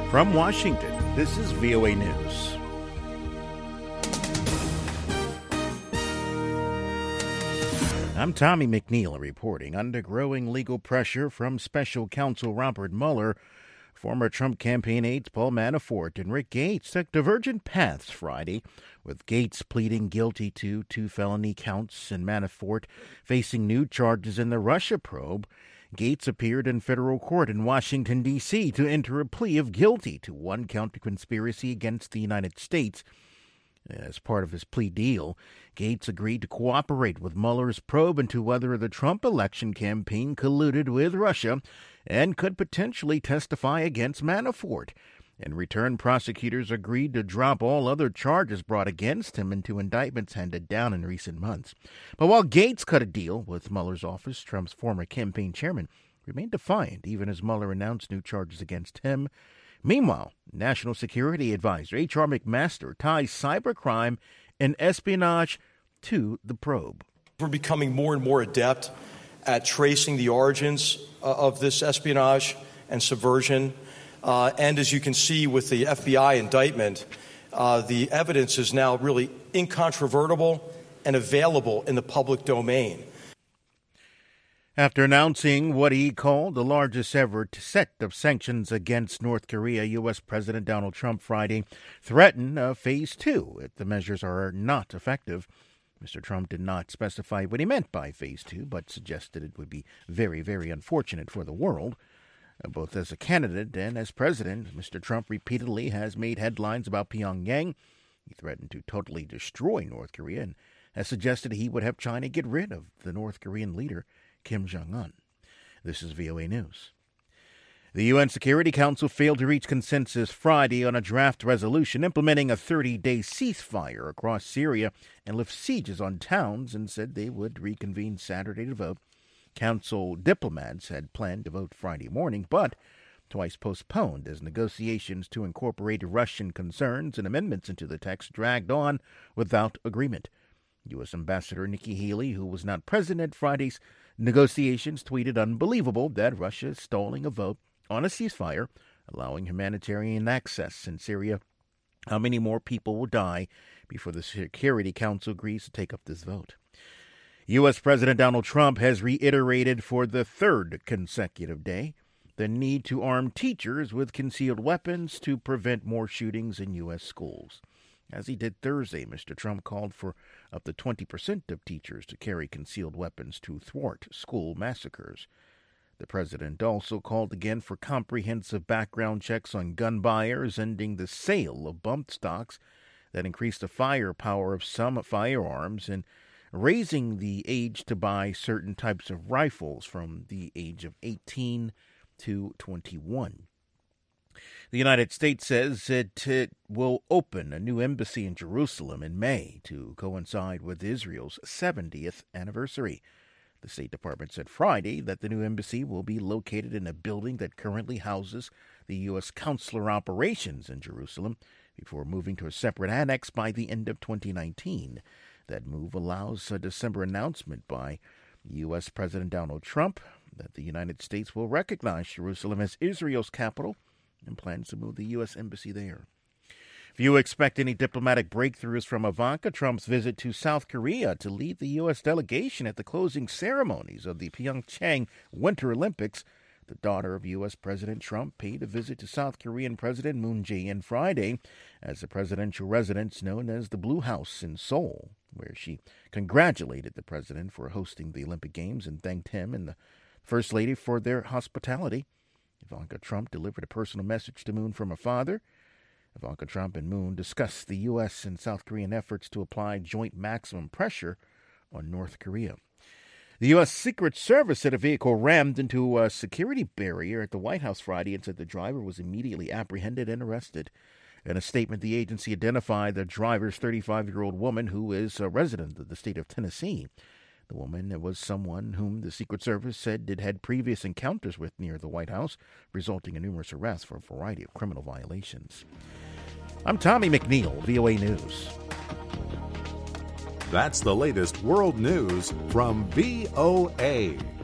From Washington, this is VOA News. I'm Tommy McNeil reporting. Under growing legal pressure from special counsel Robert Mueller, former Trump campaign aides Paul Manafort and Rick Gates took divergent paths Friday, with Gates pleading guilty to 2 felony counts and Manafort facing new charges in the Russia probe. Gates appeared in federal court in Washington, D.C. to enter a plea of guilty to 1 count of conspiracy against the United States. As part of his plea deal, Gates agreed to cooperate with Mueller's probe into whether the Trump election campaign colluded with Russia and could potentially testify against Manafort. In return, prosecutors agreed to drop all other charges brought against him into indictments handed down in recent months. But while Gates cut a deal with Mueller's office, Trump's former campaign chairman remained defiant even as Mueller announced new charges against him. Meanwhile, National Security Advisor H.R. McMaster ties cybercrime and espionage to the probe. We're becoming more and more adept at tracing the origins of this espionage and subversion. And as you can see with the FBI indictment, the evidence is now really incontrovertible and available in the public domain. After announcing what he called the largest ever set of sanctions against North Korea, U.S. President Donald Trump Friday threatened Phase 2 if the measures are not effective. Mr. Trump did not specify what he meant by Phase 2, but suggested it would be very, very unfortunate for the world. Both as a candidate and as president, Mr. Trump repeatedly has made headlines about Pyongyang. He threatened to totally destroy North Korea and has suggested he would have China get rid of the North Korean leader, Kim Jong-un. This is VOA News. The UN Security Council failed to reach consensus Friday on a draft resolution implementing a 30-day ceasefire across Syria and lift sieges on towns and said they would reconvene Saturday to vote. Council diplomats had planned to vote Friday morning, but twice postponed as negotiations to incorporate Russian concerns and amendments into the text dragged on without agreement. U.S. Ambassador Nikki Haley, who was not present at Friday's negotiations, tweeted unbelievable that Russia is stalling a vote on a ceasefire, allowing humanitarian access in Syria. How many more people will die before the Security Council agrees to take up this vote? U.S. President Donald Trump has reiterated for the 3rd consecutive day the need to arm teachers with concealed weapons to prevent more shootings in U.S. schools. As he did Thursday, Mr. Trump called for up to 20% of teachers to carry concealed weapons to thwart school massacres. The president also called again for comprehensive background checks on gun buyers, ending the sale of bump stocks that increase the firepower of some firearms, and raising the age to buy certain types of rifles from the age of 18 to 21. The United States says it will open a new embassy in Jerusalem in May to coincide with Israel's 70th anniversary. The State Department said Friday that the new embassy will be located in a building that currently houses the U.S. Consular Operations in Jerusalem before moving to a separate annex by the end of 2019. That move allows a December announcement by U.S. President Donald Trump that the United States will recognize Jerusalem as Israel's capital and plans to move the U.S. embassy there. Few expect any diplomatic breakthroughs from Ivanka Trump's visit to South Korea to lead the U.S. delegation at the closing ceremonies of the Pyeongchang Winter Olympics. The daughter of U.S. President Trump paid a visit to South Korean President Moon Jae-in Friday at the presidential residence known as the Blue House in Seoul, where she congratulated the president for hosting the Olympic Games and thanked him and the First Lady for their hospitality. Ivanka Trump delivered a personal message to Moon from her father. Ivanka Trump and Moon discussed the U.S. and South Korean efforts to apply joint maximum pressure on North Korea. The U.S. Secret Service said a vehicle rammed into a security barrier at the White House Friday and said the driver was immediately apprehended and arrested. In a statement, the agency identified the driver's 35-year-old woman who is a resident of the state of Tennessee. The woman was someone whom the Secret Service said it had previous encounters with near the White House, resulting in numerous arrests for a variety of criminal violations. I'm Tommy McNeil, VOA News. That's the latest world news from VOA.